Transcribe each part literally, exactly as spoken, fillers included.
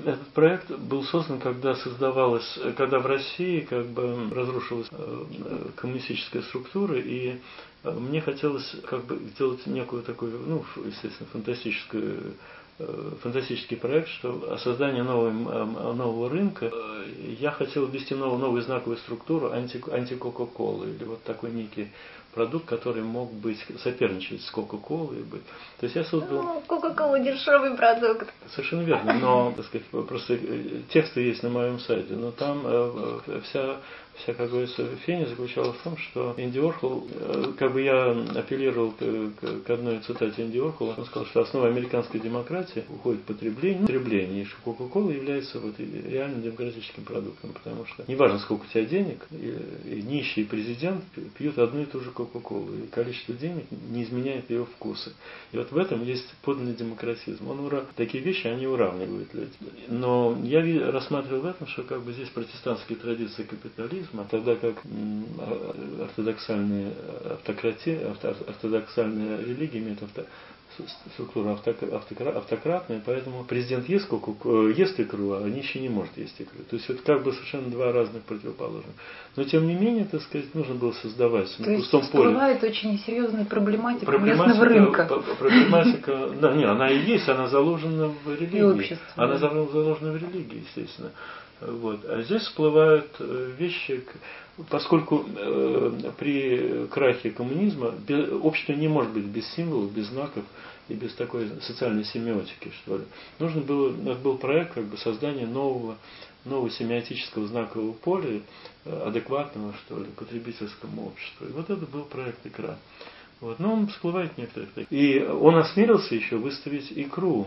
этот проект был создан, когда создавалась, когда в России как бы разрушилась коммунистическая структура, и мне хотелось как бы сделать некую такую, ну, естественно, фантастическую фантастический проект, что о создании нового, нового рынка. Я хотел ввести новую, новую знаковую структуру анти, анти-Кока-Колы, или вот такой некий продукт, который мог быть соперничать с Кока-Колой. То есть я создал... Ну, Кока-Кола дешевый продукт. Совершенно верно, но, так сказать, просто тексты есть на моем сайте, но там вся, вся, как говорится, феня заключалась в том, что Энди Уорхол, как бы я апеллировал к, к одной цитате Энди Уорхола, он сказал, что основа американской демократии уходит в потребление, потребление, и что Кока-Кола является вот реально демократическим продуктом, потому что неважно, сколько у тебя денег, и, и нищий и президент пьют одну и ту же Кока-Колу, и количество денег не изменяет ее вкуса. И вот в этом есть подлинный демократизм. Он ура... Такие вещи, они уравнивают людей. Но я рассматривал в этом, что как бы здесь протестантские традиции капитализма, тогда как ортодоксальные автократии, ортодоксальная религия имеет авто, структура автократная, поэтому президент ест, ест икру, а нищий не может есть икру. То есть это как бы совершенно два разных противоположных. Но тем не менее, так сказать, нужно было создавать на То пустом есть поле. Всплывает очень серьезная проблематика, проблематика местного рынка. Проблематика, да, не, она и есть, она заложена в религии. И общество, она да. заложена в религии, естественно. Вот. А здесь всплывают вещи, поскольку э, при крахе коммунизма без, общество не может быть без символов, без знаков и без такой социальной семиотики, что ли. Нужно было, это был проект как бы создания нового, нового семиотического знакового поля, адекватного, что ли, потребительскому обществу. И вот это был проект «Икра». Вот. Но он всплывает некоторых. И он осмелился еще выставить икру,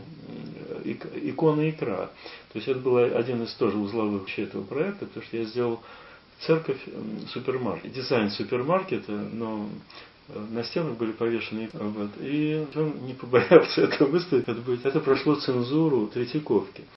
иконы икра. То есть это был один из тоже узловых этого проекта, потому что я сделал церковь супермаркет. Дизайн супермаркета, но на стенах были повешены. Вот. И он не побоялся этого выставить. Это, будет, это прошло цензуру Третьяковки.